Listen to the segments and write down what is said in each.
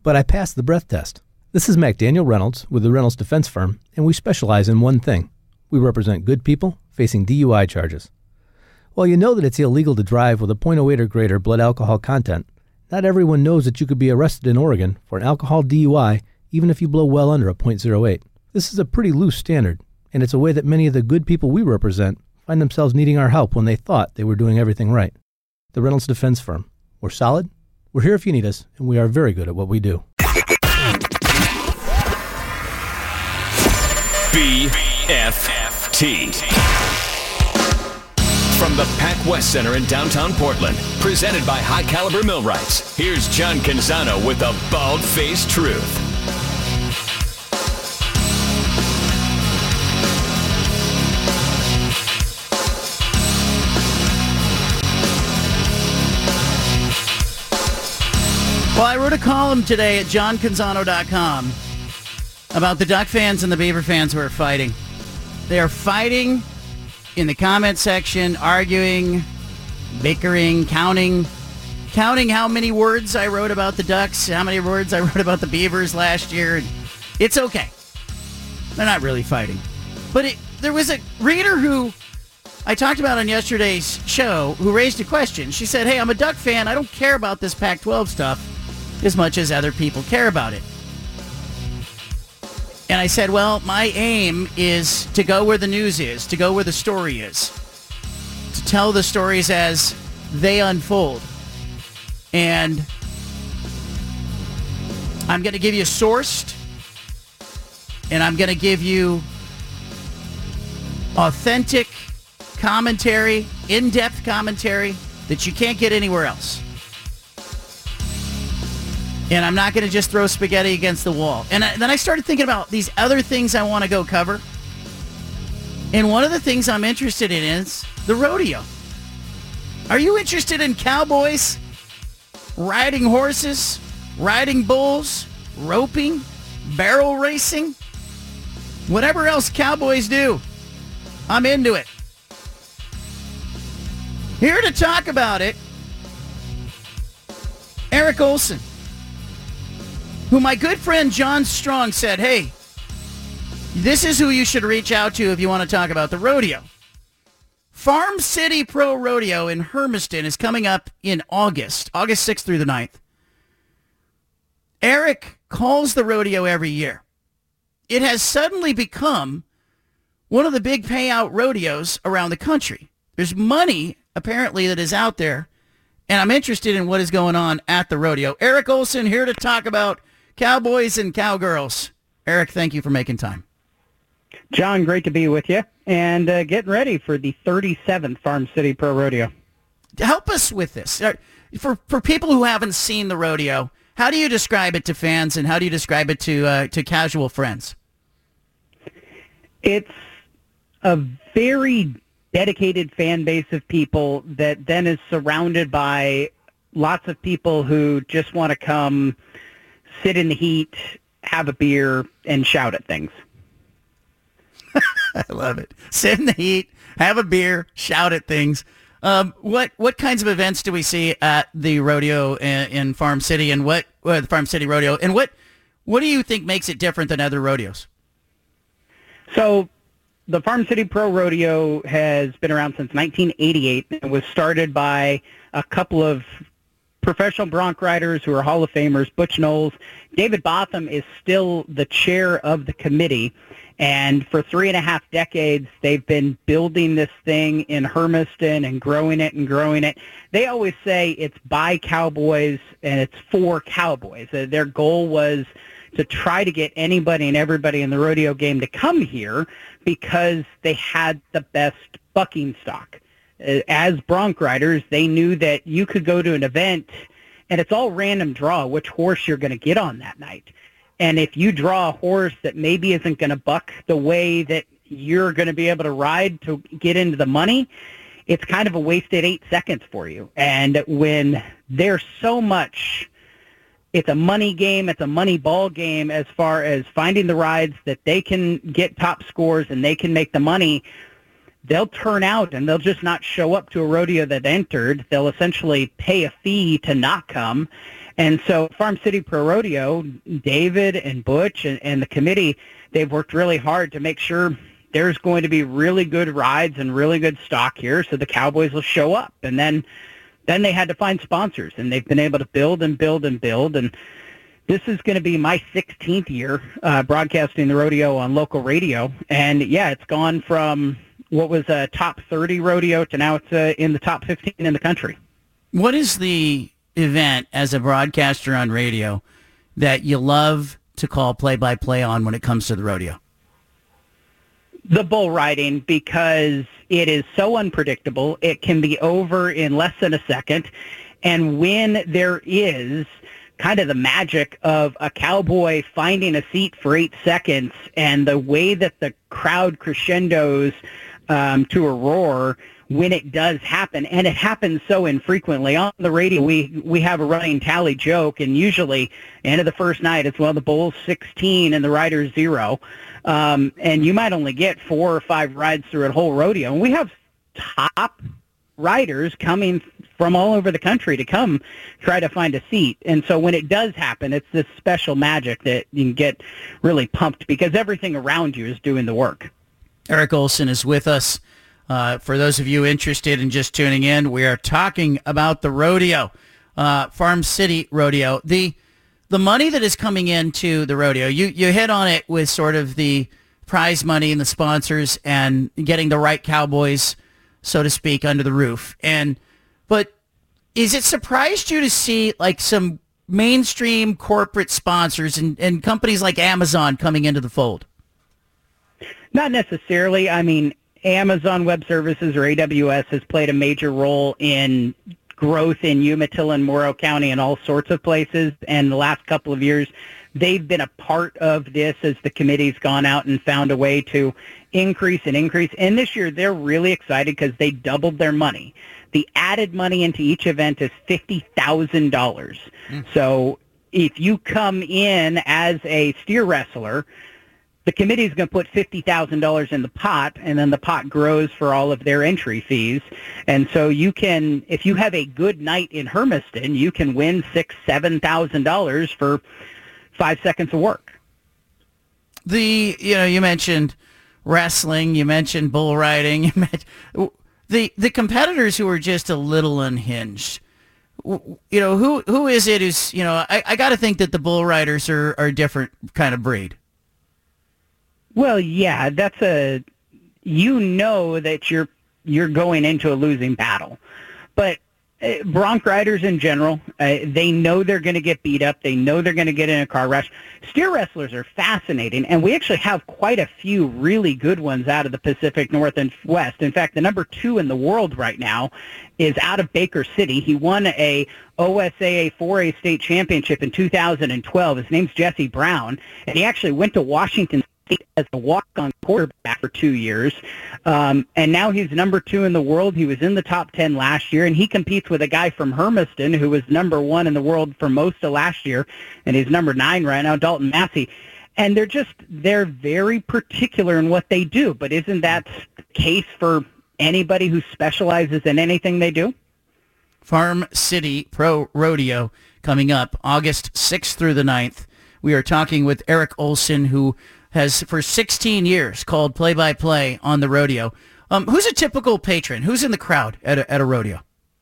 but I passed the breath test. This is McDaniel Reynolds with the Reynolds Defense Firm, and we specialize in one thing. We represent good people facing DUI charges. While you know that it's illegal to drive with a .08 or greater blood alcohol content, not everyone knows that you could be arrested in Oregon for an alcohol DUI even if you blow well under a .08. This is a pretty loose standard, and it's a way that many of the good people we represent find themselves needing our help when they thought they were doing everything right. The Reynolds Defense Firm. We're solid, we're here if you need us, and we are very good at what we do. BFFT. From the Pac West Center in downtown Portland, presented by High Caliber Millwrights, here's John Canzano with the bald-faced truth. Well, I wrote a column today at johncanzano.com about the Duck fans and the Beaver fans who are fighting. They are fighting in the comment section, arguing, bickering, counting how many words I wrote about the Ducks, how many words I wrote about the Beavers last year. It's okay. They're not really fighting. But there was a reader who I talked about on yesterday's show who raised a question. She said, hey, I'm a Duck fan. I don't care about this Pac-12 stuff as much as other people care about it. And I said, well, my aim is to go where the news is, to go where the story is, to tell the stories as they unfold. And I'm going to give you sourced, and I'm going to give you authentic commentary, in-depth commentary that you can't get anywhere else. And I'm not going to just throw spaghetti against the wall. And then I started thinking about these other things I want to go cover. And one of the things I'm interested in is the rodeo. Are you interested in cowboys riding horses, riding bulls, roping, barrel racing? Whatever else cowboys do, I'm into it. Here to talk about it, Eric Olson, who my good friend John Strong said, hey, this is who you should reach out to if you want to talk about the rodeo. Farm City Pro Rodeo in Hermiston is coming up in August 6th through the 9th. Eric calls the rodeo every year. It has suddenly become one of the big payout rodeos around the country. There's money, apparently, that is out there, and I'm interested in what is going on at the rodeo. Eric Olson here to talk about cowboys and cowgirls. Eric, thank you for making time. John, great to be with you, and getting ready for the 37th Farm City Pro Rodeo. Help us with this. For people who haven't seen the rodeo, how do you describe it to fans, and how do you describe it to casual friends? It's a very dedicated fan base of people that then is surrounded by lots of people who just want to come sit in the heat, have a beer, and shout at things. I love it. Sit in the heat, have a beer, shout at things. What kinds of events do we see at the rodeo in Farm City, and the Farm City Rodeo, and what do you think makes it different than other rodeos? So the Farm City Pro Rodeo has been around since 1988. It was started by a couple of professional bronc riders who are Hall of Famers, Butch Knowles. David Botham is still the chair of the committee, and for 3.5 decades, they've been building this thing in Hermiston and growing it and growing it. They always say it's by cowboys and it's for cowboys. Their goal was to try to get anybody and everybody in the rodeo game to come here because they had the best bucking stock. As bronc riders, they knew that you could go to an event and it's all random draw which horse you're going to get on that night. And if you draw a horse that maybe isn't going to buck the way that you're going to be able to ride to get into the money, it's kind of a wasted 8 seconds for you. And when there's so much, it's a money game, it's a money ball game as far as finding the rides that they can get top scores and they can make the money, they'll turn out and they'll just not show up to a rodeo that entered. They'll essentially pay a fee to not come. And so Farm City Pro Rodeo, David and Butch and the committee, they've worked really hard to make sure there's going to be really good rides and really good stock here so the Cowboys will show up. And then they had to find sponsors, and they've been able to build and build and build. And this is going to be my 16th year broadcasting the rodeo on local radio. And, yeah, it's gone from what was a top 30 rodeo to now it's in the top 15 in the country. What is the event as a broadcaster on radio that you love to call play-by-play on when it comes to the rodeo? The bull riding, because it is so unpredictable. It can be over in less than a second. And when there is kind of the magic of a cowboy finding a seat for 8 seconds and the way that the crowd crescendos to a roar when it does happen, and it happens so infrequently. On the radio, we have a running tally joke, and usually end of the first night, it's, well, the bull's 16 and the rider's 0. And you might only get 4 or 5 rides through a whole rodeo. And we have top riders coming from all over the country to come try to find a seat. And so when it does happen, it's this special magic that you can get really pumped because everything around you is doing the work. Eric Olson is with us. For those of you interested in just tuning in, we are talking about the rodeo, Farm City Rodeo. The money that is coming into the rodeo, you hit on it with sort of the prize money and the sponsors and getting the right cowboys, so to speak, under the roof. But is it surprised you to see like some mainstream corporate sponsors and companies like Amazon coming into the fold? Not necessarily. I mean, Amazon Web Services, or AWS, has played a major role in growth in Umatilla and Morrow County and all sorts of places. And the last couple of years, they've been a part of this as the committee's gone out and found a way to increase. And this year, they're really excited because they doubled their money. The added money into each event is $50,000. So if you come in as a steer wrestler, the committee is going to put $50,000 in the pot, and then the pot grows for all of their entry fees. And so you can, if you have a good night in Hermiston, you can win $6,000-$7,000 for 5 seconds of work. You mentioned wrestling, you mentioned bull riding, you mentioned the competitors who are just a little unhinged. Who is it who's, I got to think that the bull riders are a different kind of breed. Well, yeah, that's that you're going into a losing battle. But bronc riders in general, they know they're going to get beat up. They know they're going to get in a car wreck. Steer wrestlers are fascinating, and we actually have quite a few really good ones out of the Pacific North and West. In fact, the number 2 in the world right now is out of Baker City. He won a OSAA 4A state championship in 2012. His name's Jesse Brown, and he actually went to Washington as a walk-on quarterback for 2 years, and now he's number 2 in the world. He was in the top 10 last year, and he competes with a guy from Hermiston who was number 1 in the world for most of last year, and he's number 9 right now, Dalton Massey. And they're very particular in what they do, but isn't that the case for anybody who specializes in anything they do? Farm City Pro Rodeo coming up August 6th through the 9th. We are talking with Eric Olson, who has for 16 years called play-by-play on the rodeo. Who's a typical patron? Who's in the crowd at a rodeo?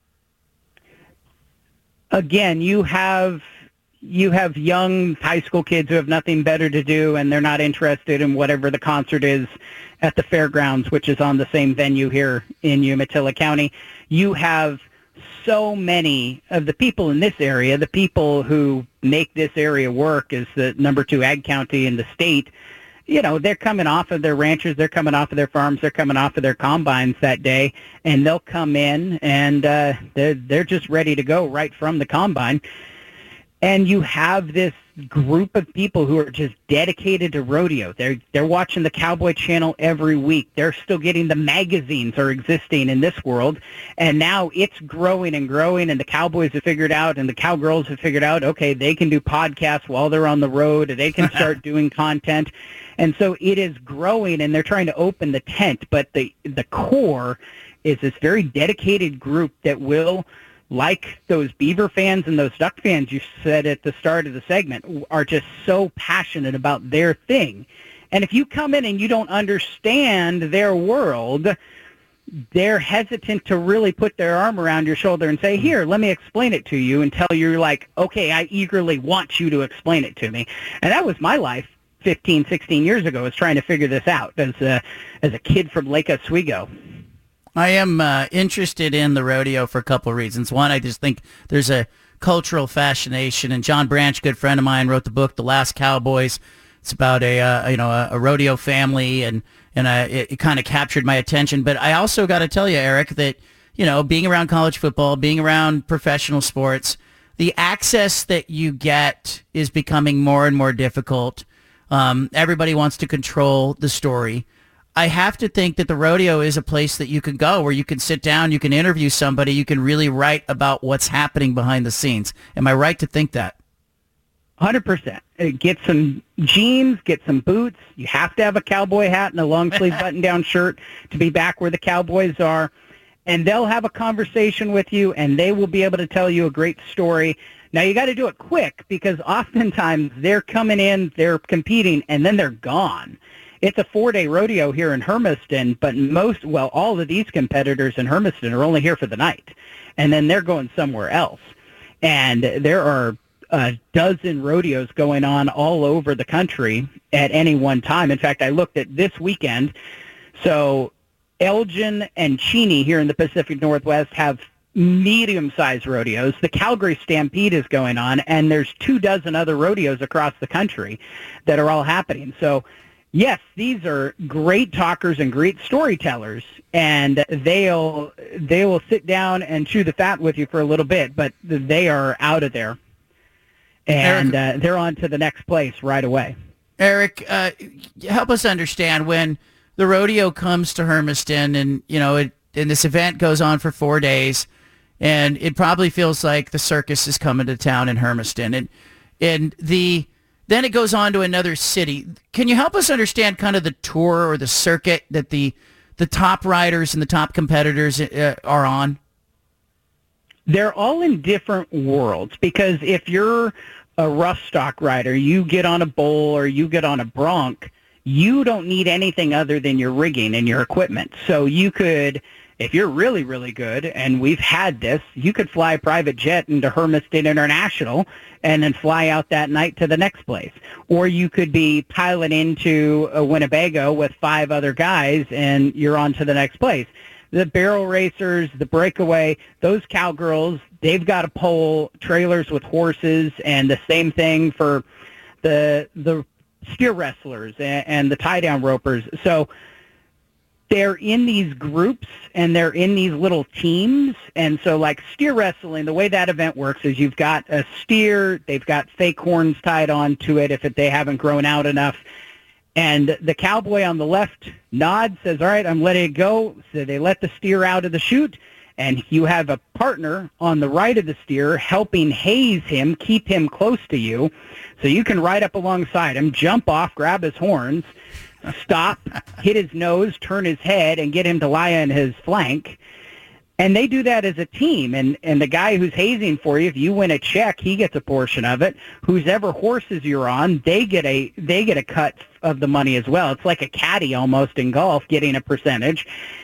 Again, you have young high school kids who have nothing better to do, and they're not interested in whatever the concert is at the fairgrounds, which is on the same venue here in Umatilla County. You have so many of the people in this area, the people who make this area work as the number 2 ag county in the state. They're coming off of their ranches, they're coming off of their farms, they're coming off of their combines that day, and they'll come in and they're just ready to go right from the combine. And you have this group of people who are just dedicated to rodeo. They're watching the Cowboy Channel every week. They're still getting the magazines are existing in this world. And now it's growing and growing, and the Cowboys have figured out and the Cowgirls have figured out, okay, they can do podcasts while they're on the road. They can start doing content. And so it is growing, and they're trying to open the tent. But the core is this very dedicated group that will like those Beaver fans and those Duck fans you said at the start of the segment, are just so passionate about their thing. And if you come in and you don't understand their world, they're hesitant to really put their arm around your shoulder and say, here, let me explain it to you, until you're like, okay, I eagerly want you to explain it to me. And that was my life 15, 16 years ago, was trying to figure this out as a kid from Lake Oswego. I am interested in the rodeo for a couple of reasons. One, I just think there's a cultural fascination, and John Branch, good friend of mine, wrote the book The Last Cowboys. It's about a rodeo family, and it kind of captured my attention. But I also got to tell you, Eric, that being around college football, being around professional sports, the access that you get is becoming more and more difficult. Everybody wants to control the story. I have to think that the rodeo is a place that you can go where you can sit down, you can interview somebody, you can really write about what's happening behind the scenes. Am I right to think that? 100%. Get some jeans, get some boots. You have to have a cowboy hat and a long-sleeve button-down shirt to be back where the Cowboys are. And they'll have a conversation with you, and they will be able to tell you a great story. Now, you got to do it quick, because oftentimes they're coming in, they're competing, and then they're gone. It's a 4-day rodeo here in Hermiston, but all of these competitors in Hermiston are only here for the night, and then they're going somewhere else. And there are a dozen rodeos going on all over the country at any one time. In fact, I looked at this weekend. So Elgin and Cheney here in the Pacific Northwest have medium-sized rodeos. The Calgary Stampede is going on, and there's 24 other rodeos across the country that are all happening. So yes, these are great talkers and great storytellers, and they will sit down and chew the fat with you for a little bit, but they are out of there, and they're on to the next place right away. Eric, help us understand, when the rodeo comes to Hermiston, and and this event goes on for 4 days, and it probably feels like the circus is coming to town in Hermiston, and then it goes on to another city. Can you help us understand kind of the tour or the circuit that the top riders and the top competitors are on? They're all in different worlds, because if you're a rough stock rider, you get on a bull or you get on a bronc, you don't need anything other than your rigging and your equipment. So you could, if you're really, really good, and we've had this, you could fly a private jet into Hermiston International and then fly out that night to the next place. Or you could be piloting into a Winnebago with 5 other guys, and you're on to the next place. The barrel racers, the breakaway, those cowgirls, they've got to pull trailers with horses, and the same thing for the steer wrestlers and the tie-down ropers. So they're in these groups, and they're in these little teams. And so like steer wrestling, the way that event works is you've got a steer, they've got fake horns tied onto it if they haven't grown out enough. And the cowboy on the left nods, says, all right, I'm letting it go. So they let the steer out of the chute, and you have a partner on the right of the steer helping haze him, keep him close to you. So you can ride up alongside him, jump off, grab his horns, stop, hit his nose, turn his head, and get him to lie on his flank. And they do that as a team. And the guy who's hazing for you, if you win a check, he gets a portion of it. Whosever horses you're on, they get a cut of the money as well. It's like a caddy almost in golf, getting a percentage.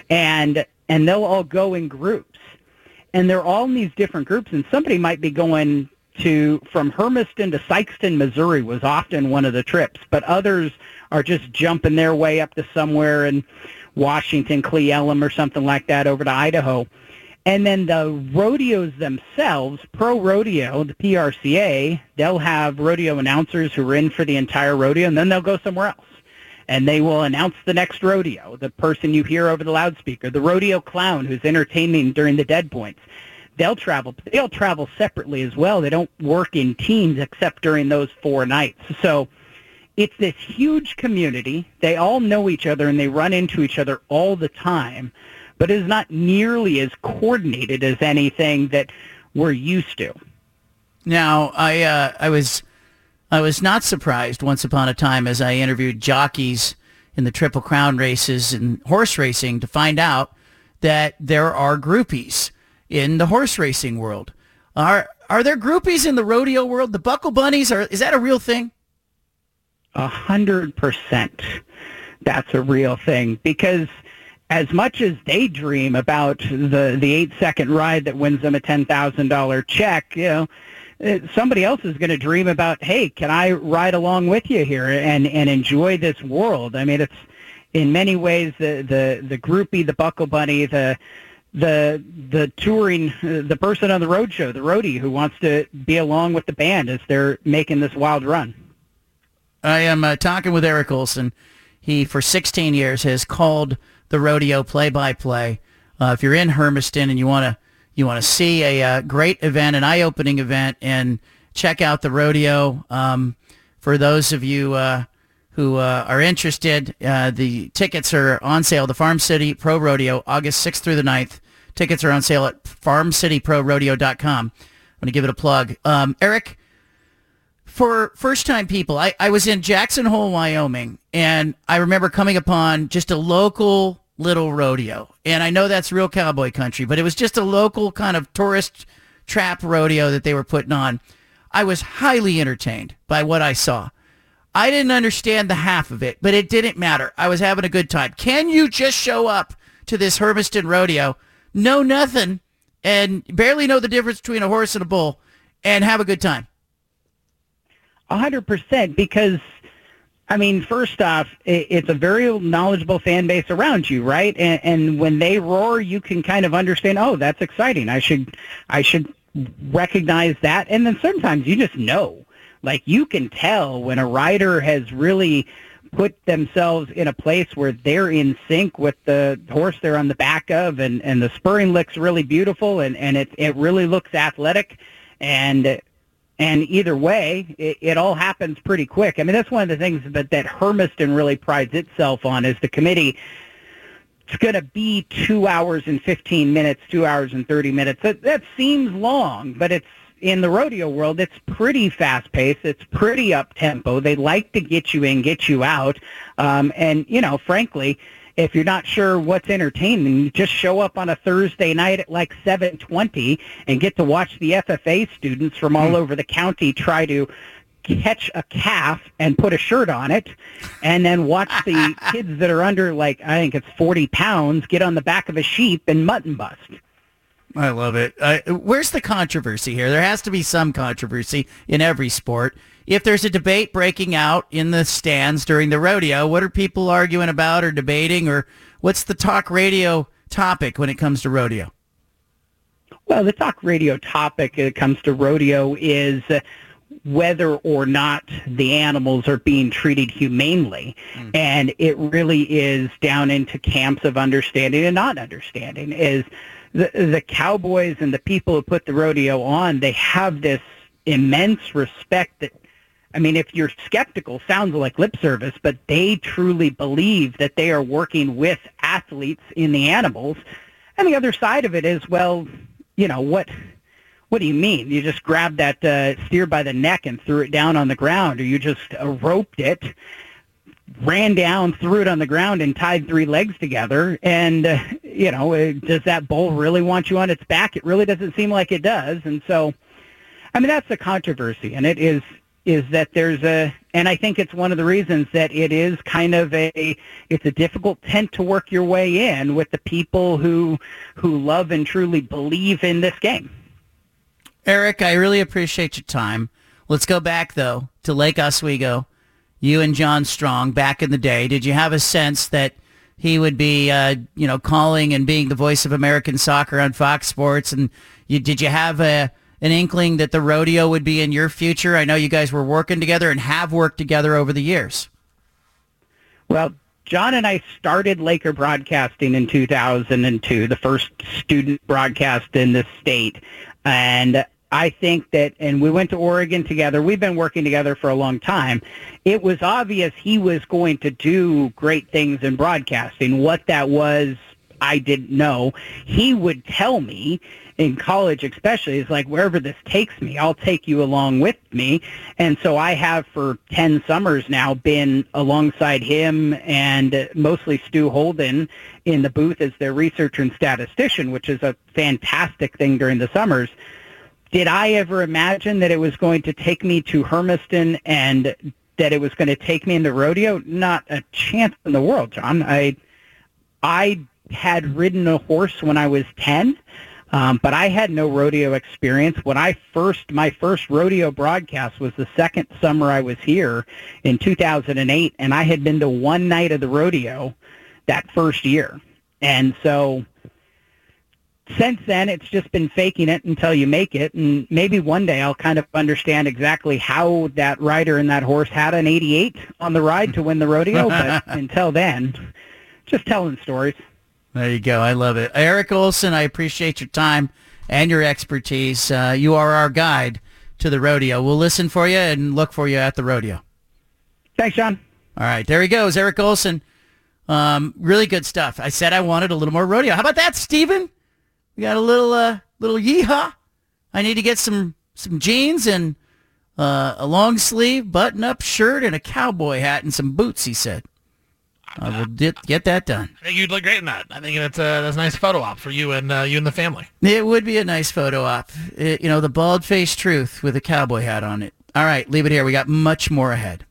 And they'll all go in groups. And they're all in these different groups. And somebody might be going from Hermiston to Sikeston, Missouri was often one of the trips. But others are just jumping their way up to somewhere in Washington, Cle Elum or something like that, over to Idaho. And then the rodeos themselves, Pro Rodeo, the PRCA, they'll have rodeo announcers who are in for the entire rodeo, and then they'll go somewhere else. And they will announce the next rodeo, the person you hear over the loudspeaker, the rodeo clown who's entertaining during the dead points. They'll travel separately as well. They don't work in teams except during those 4 nights. So it's this huge community. They all know each other, and they run into each other all the time. But it is not nearly as coordinated as anything that we're used to. Now, I was not surprised once upon a time as I interviewed jockeys in the Triple Crown races and horse racing to find out that there are groupies in the horse racing world. Are there groupies in the rodeo world? The Buckle Bunnies, is that a real thing? 100%. That's a real thing, because as much as they dream about the 8-second ride that wins them a $10,000 check, somebody else is going to dream about, hey, can I ride along with you here and enjoy this world? I mean, it's in many ways the groupie, the Buckle Bunny, the touring, the person on the road show, the roadie who wants to be along with the band as they're making this wild run. I am talking with Eric Olson. He, for 16 years, has called the rodeo play-by-play. If you're in Hermiston and you want to see a great event, an eye-opening event, and check out the rodeo, for those of you who are interested, the tickets are on sale. The Farm City Pro Rodeo, August 6th through the 9th. Tickets are on sale at farmcityprorodeo.com. I'm going to give it a plug. Eric, for first-time people, I was in Jackson Hole, Wyoming, and I remember coming upon just a local little rodeo. And I know that's real cowboy country, but it was just a local kind of tourist trap rodeo that they were putting on. I was highly entertained by what I saw. I didn't understand the half of it, but it didn't matter. I was having a good time. Can you just show up to this Hermiston rodeo, know nothing, and barely know the difference between a horse and a bull, and have a good time? 100%, because, I mean, first off, it's a very knowledgeable fan base around you, right? And when they roar, you can kind of understand, oh, that's exciting. I should recognize that. And then sometimes you just know. Like, you can tell when a rider has really put themselves in a place where they're in sync with the horse they're on the back of, and the spurring looks really beautiful, and it really looks athletic. And either way, it all happens pretty quick. I mean, that's one of the things that Hermiston really prides itself on, is the committee. It's going to be 2 hours and 15 minutes, 2 hours and 30 minutes. That seems long, but it's, in the rodeo world, it's pretty fast-paced. It's pretty up-tempo. They like to get you in, get you out. And, frankly, if you're not sure what's entertaining, you just show up on a Thursday night at like 7:20 and get to watch the FFA students from all over the county try to catch a calf and put a shirt on it, and then watch the kids that are under, I think it's 40 pounds, get on the back of a sheep and mutton bust. I love it. Where's the controversy here? There has to be some controversy in every sport. If there's a debate breaking out in the stands during the rodeo, what are people arguing about or debating, or what's the talk radio topic when it comes to rodeo? Well, the talk radio topic when it comes to rodeo is whether or not the animals are being treated humanely. And it really is down into camps of understanding and not understanding. Is the cowboys and the people who put the rodeo on, they have this immense respect that, I mean, if you're skeptical, sounds like lip service, but they truly believe that they are working with athletes in the animals. And the other side of it is, well, what do you mean? You just grabbed that steer by the neck and threw it down on the ground, or you just roped it, ran down, threw it on the ground, and tied 3 legs together. And, does that bull really want you on its back? It really doesn't seem like it does. And so, I mean, that's the controversy. And it is that and I think it's one of the reasons that it is kind of it's a difficult tent to work your way in with the people who love and truly believe in this game. Eric, I really appreciate your time. Let's go back, though, to Lake Oswego. You and John Strong back in the day. Did you have a sense that he would be, calling and being the voice of American soccer on Fox Sports? And did you have an inkling that the rodeo would be in your future? I know you guys were working together and have worked together over the years. Well, John and I started Laker Broadcasting in 2002, the first student broadcast in the state. And I think that, and we went to Oregon together. We've been working together for a long time. It was obvious he was going to do great things in broadcasting. What that was, I didn't know. He would tell me, in college especially, is like, wherever this takes me, I'll take you along with me. And so I have for 10 summers now been alongside him and mostly Stu Holden in the booth as their researcher and statistician, which is a fantastic thing during the summers. Did I ever imagine that it was going to take me to Hermiston and that it was going to take me into rodeo? Not a chance in the world, John. I had ridden a horse when I was 10, but I had no rodeo experience. My first rodeo broadcast was the second summer I was here in 2008, and I had been to one night of the rodeo that first year. And so since then, it's just been faking it until you make it, and maybe one day I'll kind of understand exactly how that rider and that horse had an 88 on the ride to win the rodeo, but until then, just telling stories. There you go. I love it. Eric Olson, I appreciate your time and your expertise. You are our guide to the rodeo. We'll listen for you and look for you at the rodeo. Thanks, John. All right. There he goes, Eric Olson. Really good stuff. I said I wanted a little more rodeo. How about that, Steven? We got a little yeehaw. I need to get some jeans and a long sleeve button-up shirt and a cowboy hat and some boots, he said. I will get that done. I think you'd look great in that. I think that's a nice photo op for you and the family. It would be a nice photo op. The bald-faced truth with a cowboy hat on it. All right, leave it here. We got much more ahead.